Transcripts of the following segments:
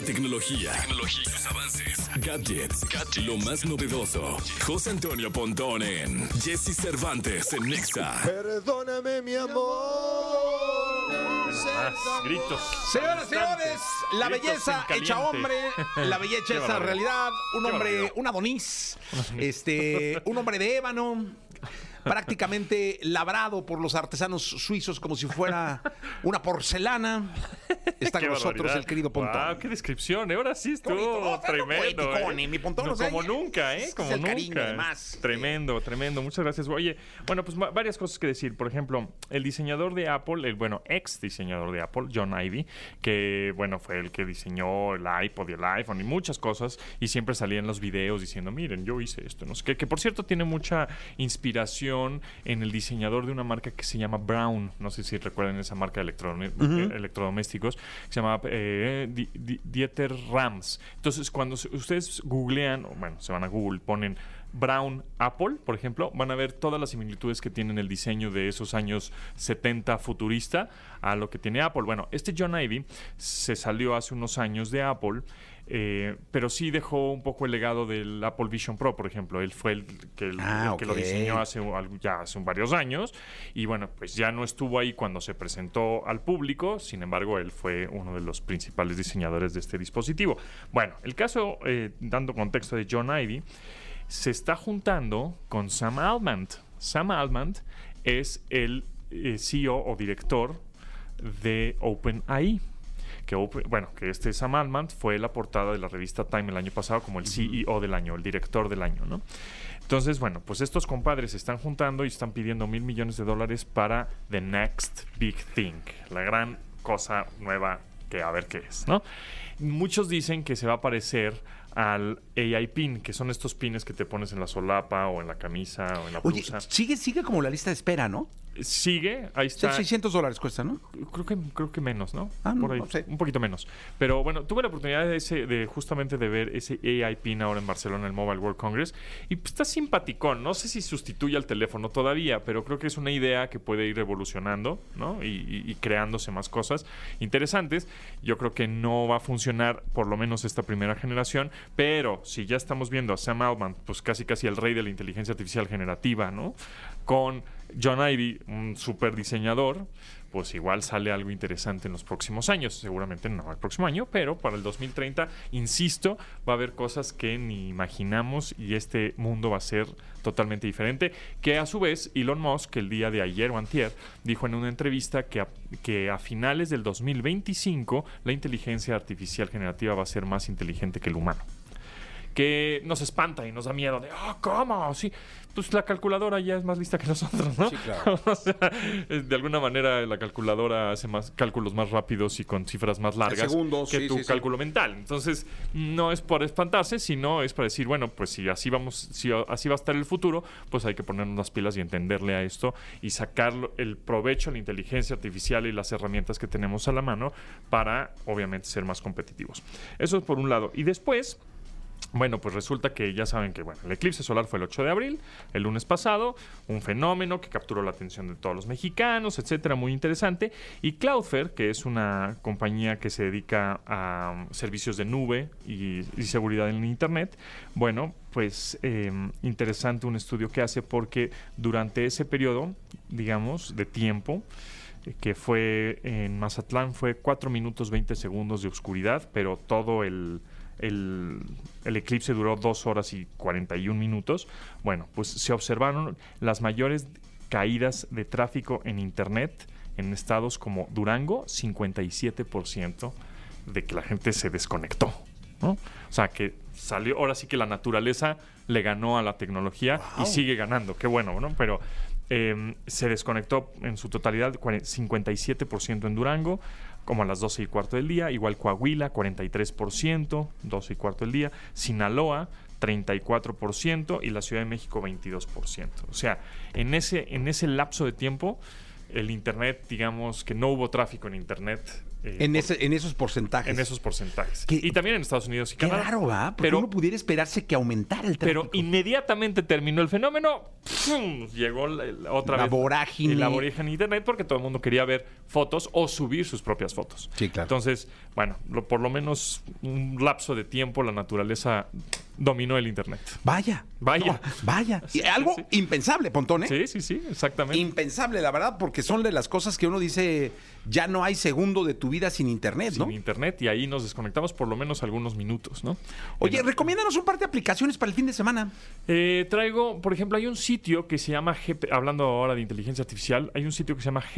la tecnología, sus avances, gadgets, lo más novedoso. José Antonio Pontón en Jesse Cervantes en Nexa. Perdóname, mi amor. Más gritos. Señoras y señores, la Gritos belleza en caliente. hecha hombre, la belleza Qué hecha barbaridad. realidad, un Qué hombre, barbaridad. un Adonis, un hombre de ébano, prácticamente labrado por los artesanos suizos como si fuera una porcelana. Está Qué con nosotros barbaridad. el querido Pontón. Wow, qué descripción. Ahora sí Qué bonito. estuvo No, fue algo tremendo. poético, mi Pontón, No, o sea, como nunca, es como el nunca. cariño, además. Tremendo, tremendo. Muchas gracias. Oye, bueno, pues varias cosas que decir. Por ejemplo, el diseñador de Apple, ex diseñador de Apple, John Ive, que, bueno, fue el que diseñó el iPod y el iPhone y muchas cosas, y siempre salía en los videos diciendo, miren, yo hice esto, no sé qué, que por cierto tiene mucha inspiración en el diseñador de una marca que se llama Braun. No sé si recuerdan esa marca de electrodomésticos, que se llama Dieter Rams. Entonces, cuando ustedes googlean, o bueno, se van a Google, ponen Braun Apple, por ejemplo, van a ver todas las similitudes que tienen el diseño de esos años 70 futurista a lo que tiene Apple. Bueno, este John Ive se salió hace unos años de Apple, pero sí dejó un poco el legado del Apple Vision Pro, por ejemplo. Él fue el que lo diseñó hace varios años, y bueno, pues ya no estuvo ahí cuando se presentó al público. Sin embargo, él fue uno de los principales diseñadores de este dispositivo. Bueno, el caso, dando contexto de John Ive, se está juntando con Sam Altman. Sam Altman es el CEO o director de OpenAI. Que este Sam Altman fue la portada de la revista Time el año pasado como el CEO del año, el director del año, ¿no? Entonces, bueno, pues estos compadres se están juntando y están pidiendo $1,000 millones para the next big thing, la gran cosa nueva que a ver qué es, ¿no? Muchos dicen que se va a parecer al AI pin, que son estos pines que te pones en la solapa o en la camisa o en la Oye, blusa. sigue como la lista de espera, ¿no? Sigue, ahí está. $600 cuesta, ¿no? Creo que menos, ¿no? Ah, no, por ahí, no sé. un poquito menos. Pero bueno, tuve la oportunidad justamente de ver ese AI pin ahora en Barcelona, el Mobile World Congress, y pues está simpaticón. No sé si sustituye al teléfono todavía, pero creo que es una idea que puede ir evolucionando, ¿no? Y creándose más cosas interesantes. Yo creo que no va a funcionar, por lo menos esta primera generación, pero si ya estamos viendo a Sam Altman, pues casi el rey de la inteligencia artificial generativa, ¿no? Con John Ive, un super diseñador, pues igual sale algo interesante en los próximos años. Seguramente no el próximo año, pero para el 2030, insisto, va a haber cosas que ni imaginamos y este mundo va a ser totalmente diferente. Que a su vez, Elon Musk, el día de ayer o antier, dijo en una entrevista que a finales del 2025 la inteligencia artificial generativa va a ser más inteligente que el humano. Que nos espanta y nos da miedo de, ¿cómo? Sí, pues la calculadora ya es más lista que nosotros, ¿no? Sí, claro. O sea, de alguna manera la calculadora hace más cálculos más rápidos y con cifras más largas segundos, que sí, tu sí. cálculo mental. Entonces, no es por espantarse, sino es para decir, bueno, pues si así va a estar el futuro, pues hay que ponernos las pilas y entenderle a esto y sacar el provecho a la inteligencia artificial y las herramientas que tenemos a la mano para, obviamente, ser más competitivos. Eso es por un lado. Y después, bueno, pues resulta que ya saben que el eclipse solar fue el 8 de abril, el lunes pasado, un fenómeno que capturó la atención de todos los mexicanos, etcétera, muy interesante. Y Cloudflare, que es una compañía que se dedica a servicios de nube y seguridad en Internet, bueno, pues interesante un estudio que hace porque durante ese periodo, digamos, de tiempo, que fue en Mazatlán, fue 4 minutos 20 segundos de oscuridad, pero todo el eclipse duró 2 horas y 41 minutos. Bueno, pues se observaron las mayores caídas de tráfico en Internet en estados como Durango, 57% de que la gente se desconectó, ¿no? O sea, que salió, ahora sí que la naturaleza le ganó a la tecnología. Wow. Y sigue ganando, qué bueno, ¿no? Pero se desconectó en su totalidad 57% en Durango, como a las 12:15 del día. Igual Coahuila, 43%, 12:15 del día. Sinaloa, 34%. Y la Ciudad de México, 22%. O sea, en ese lapso de tiempo, el Internet, digamos que no hubo tráfico en Internet En esos porcentajes. En esos porcentajes. ¿Qué? Y también en Estados Unidos y Qué Canadá. raro, ¿va? Porque uno pudiera esperarse que aumentara el tráfico. Pero inmediatamente terminó el fenómeno, ¡pum! Llegó otra La vez vorágine. la vorágine de internet porque todo el mundo quería ver fotos o subir sus propias fotos. Sí, claro. Entonces, bueno, por lo menos un lapso de tiempo la naturaleza dominó el internet. Vaya. Vaya. No, vaya. Sí, Y algo sí. impensable, Pontón, ¿eh? Sí, exactamente. Impensable, la verdad, porque son de las cosas que uno dice, ya no hay segundo de tu vida sin internet, ¿no? Sin internet y ahí nos desconectamos por lo menos algunos minutos, ¿no? Oye, recomiéndanos un par de aplicaciones para el fin de semana. Traigo, por ejemplo, hay un sitio que se llama, hablando ahora de inteligencia artificial, hay un sitio que se llama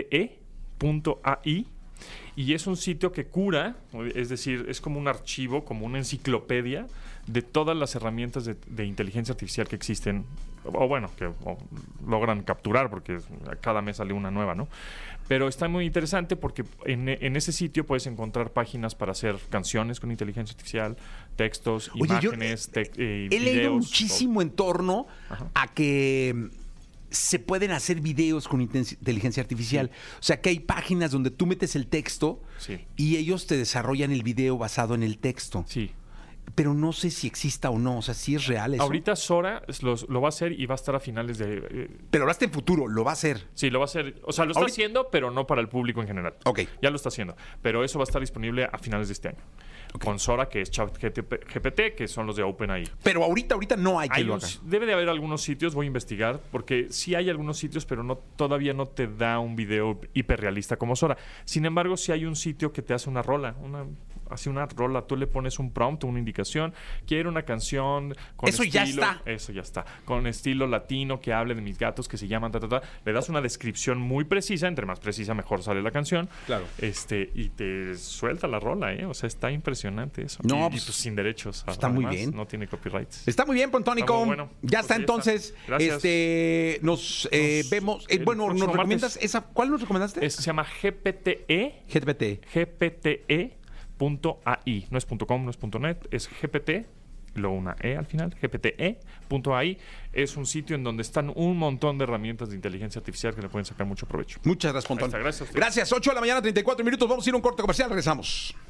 gpte.ai y es un sitio que cura, es decir, es como un archivo, como una enciclopedia de todas las herramientas de inteligencia artificial que existen, o bueno, que logran capturar, porque cada mes sale una nueva, ¿no? Pero está muy interesante porque en ese sitio puedes encontrar páginas para hacer canciones con inteligencia artificial, textos, Oye, imágenes, he leído videos. muchísimo en torno Ajá. a que se pueden hacer videos con inteligencia artificial. O sea, que hay páginas donde tú metes el texto Sí. y ellos te desarrollan el video basado en el texto. Sí. Pero no sé si exista o no. O sea, si es real eso. Ahorita Sora lo va a hacer y va a estar a finales de... Pero hablaste en futuro, lo va a hacer. sí, lo va a hacer. O sea, lo está Ahorita- haciendo, pero no para el público en general. Ok. Ya lo está haciendo. Pero eso va a estar disponible a finales de este año. Con Sora, que es ChatGPT, que son los de OpenAI. Pero ahorita no hay que lo haga. Debe de haber algunos sitios, voy a investigar, porque sí hay algunos sitios, pero todavía no te da un video hiperrealista como Sora. Sin embargo, sí hay un sitio que te hace una rola, hace una rola, tú le pones un prompt, una indicación, quiero una canción con Eso ya está. Eso ya está. Con estilo latino que hable de mis gatos que se llaman le das una descripción muy precisa, entre más precisa mejor sale la canción. Claro. Y te suelta la rola, ¿eh? O sea, está impresionante eso. No, y pues, sin derechos. está muy además, bien. No tiene copyrights. Está muy bien, Pontónico. Está muy bueno. Ya Pues está ahí entonces. está. Gracias. Nos vemos. el Bueno, nos próximo recomiendas martes. esa. ¿Cuál nos recomendaste? Se llama GPTE. GPT. gpte.ai. No es .com, no es .net, es GPT, luego una E al final, gpte.ai. Es un sitio en donde están un montón de herramientas de inteligencia artificial que le pueden sacar mucho provecho. Muchas gracias, Pontón. Ahí está, gracias a usted. Gracias. 8 de la mañana, 34 minutos. Vamos a ir a un corte comercial. Regresamos.